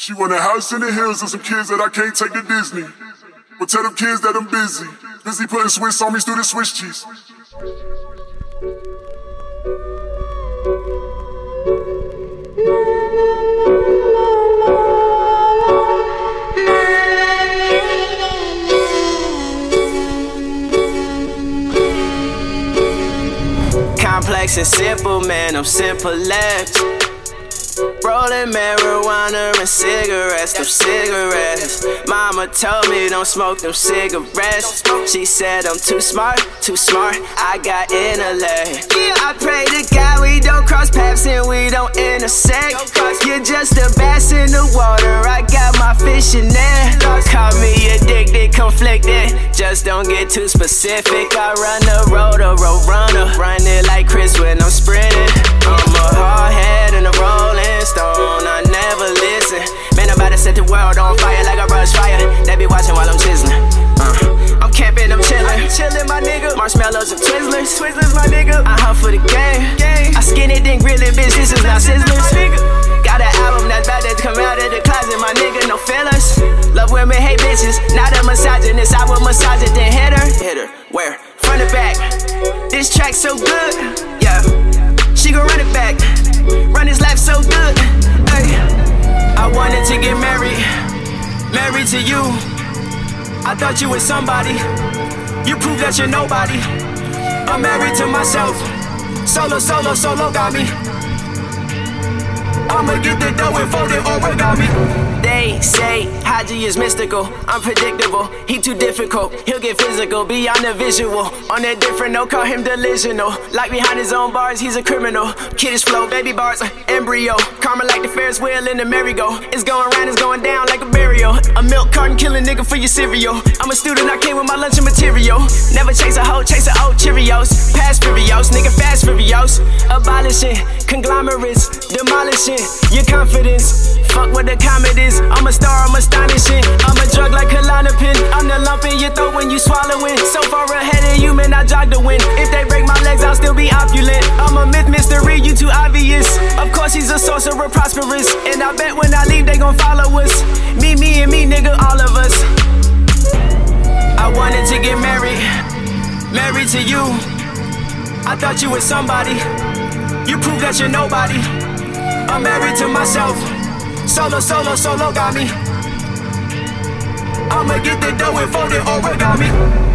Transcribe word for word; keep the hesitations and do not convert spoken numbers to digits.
She want a house in the hills and some kids that I can't take to Disney. But tell them kids that I'm busy. Busy putting Swiss on me through the Swiss cheese. Complex and simple, man, I'm simple left. Rolling marijuana and cigarettes, them cigarettes. Mama told me don't smoke them cigarettes. She said I'm too smart, too smart, I got intellect. I pray to God we don't cross paths and we don't intersect. You're just a bass in the water, I got my fish in there. Call me addicted, conflicted, just don't get too specific. I run the road, a road runner, run it like Chris when I'm sprinting. I'm a hard head and a rolling stone, I never listen. Man, I'm about to set the world on fire like a brush fire. They be watching while I'm chiseling. uh, I'm camping, I'm chillin'. I be chillin', my nigga. Marshmallows and Twizzlers, Twizzlers, my nigga. I hunt for the game, game. I skin it, then grill it, bitch, this is not Sizzlers. Got an album that's about to come out of the closet, my nigga, no fillers. Love women, hate bitches, not a misogynist. I will massage it, then hit her. Hit her, where? Front to back. This track so good, yeah. She gon' run it back. Run his life so good, ay. I wanted to get married, married to you. I thought you was somebody, you proved that you're nobody. I'm married to myself, solo, solo, solo got me. I'ma get the dough and fold it origami. They say Haji is mystical, unpredictable. He too difficult, he'll get physical beyond the visual. On a different note, call him delusional. Like behind his own bars, he's a criminal. Kiddish flow, baby bars, uh, embryo. Karma like the Ferris wheel in the merry-go. It's going round, it's going down like a burial. A milk carton killing nigga for your cereal. I'm a student, I came with my lunch and material. Never chase a hoe, chase a old Cheerios. Past furious, nigga fast furious. Abolishing conglomerates, demolishing your confidence. Fuck what the comment is. I'm a star, I'm astonishing. I'm a drug like Klonopin. I'm the lump in your throat when you swallowing. So far ahead of you, man, I jog to win. If they break my legs, I'll still be opulent. I'm a myth, mystery, you too obvious. Of course he's a sorcerer, prosperous. And I bet when I leave, they gon' follow us. Me, me, and me, nigga, all of us. I wanted to get married, married to you. I thought you was somebody, you proved that you're nobody. I'm married to myself, solo, solo, solo got me. I'ma get the dough and fold it origami.